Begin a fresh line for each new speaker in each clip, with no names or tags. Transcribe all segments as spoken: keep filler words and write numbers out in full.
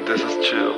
this is chill.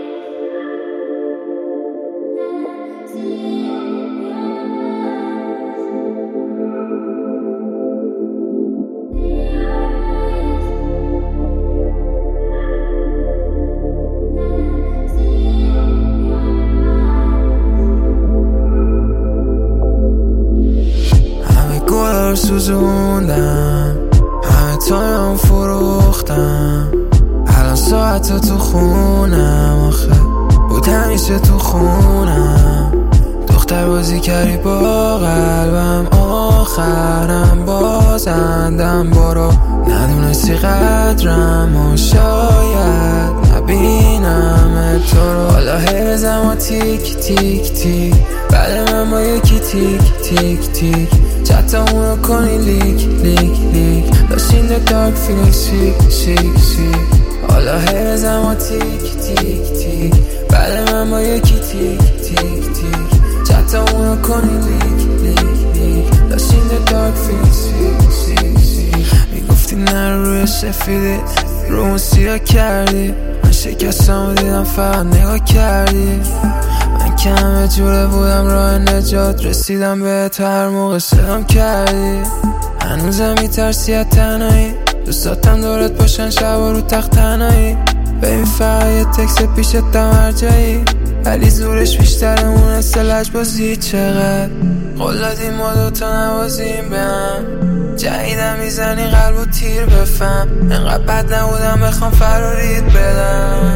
سوزوندم همه تایم فروختم، الان ساعت تو خونم، آخه بود همیشه تو خونم. دختر بازی کردی با قلبم، آخرم بازندم. برو ندونستی قدرم و شاید نبینم تو رو. حالا هرزم و تیک تیک تیک، بعد من با یکی تیک تیک تیک چطمونو کنی لیک لیک لیک. داشتین در دارک فیلینگ سیک سیک سیک. حالا هرزم و تیک تیک تیک، بعد من با یکی تیک تیک تیک چطمونو کنی لیک لیک لیک. داشتین در دارک فیلینگ سیک سیک سیک. میگفتی نه روی سفیدی رومو سیاه کردی، من شکستم و دیدم فقط نگاه کردی. من که همه جوره بودم راه نجات رسیدم به تو هر موقع صدام کردی. هنوزم میترسی از تنهایی، دوستاتم دورت باشن شب و رو تخت تنهایی. ببین فقط یه تکس پیشتم هر جایی، ولی زورش بیشتره اون استلج بازی. چقدر قول دادیم ما دوتا نوازیم به هم، جدیدم میزنی قلب و تیر بفهم. انقدر بد نبودم بخوام فراریت بدم،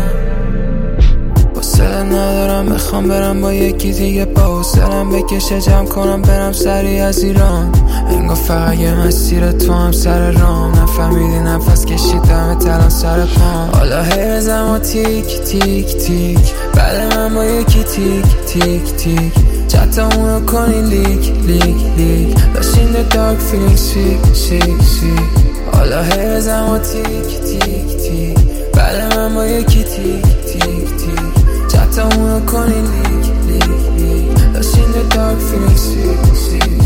حوصله ندارم بخوام برم با یکی دیگه، با حوصله‌ام بکشه جمع کنم برم سری از ایران. انگار فقط یه مسیر تو هم سر رام، نفهمیدی نفس کشیدم الان سر پام. حالا هرزم و تیک تیک تیک، بعد من با یکی تیک تیک تیک چطمونو کنی لیک لیک لیک. داشتین در دارک فیلینگ سیک سیک سیک. حالا هرزم و تیک تیک تیک، بعد من با یکی تیک تیک تیک چطمونو کنی لیک لیک لیک. داشتین در دارک فیلینگ سیک سیک.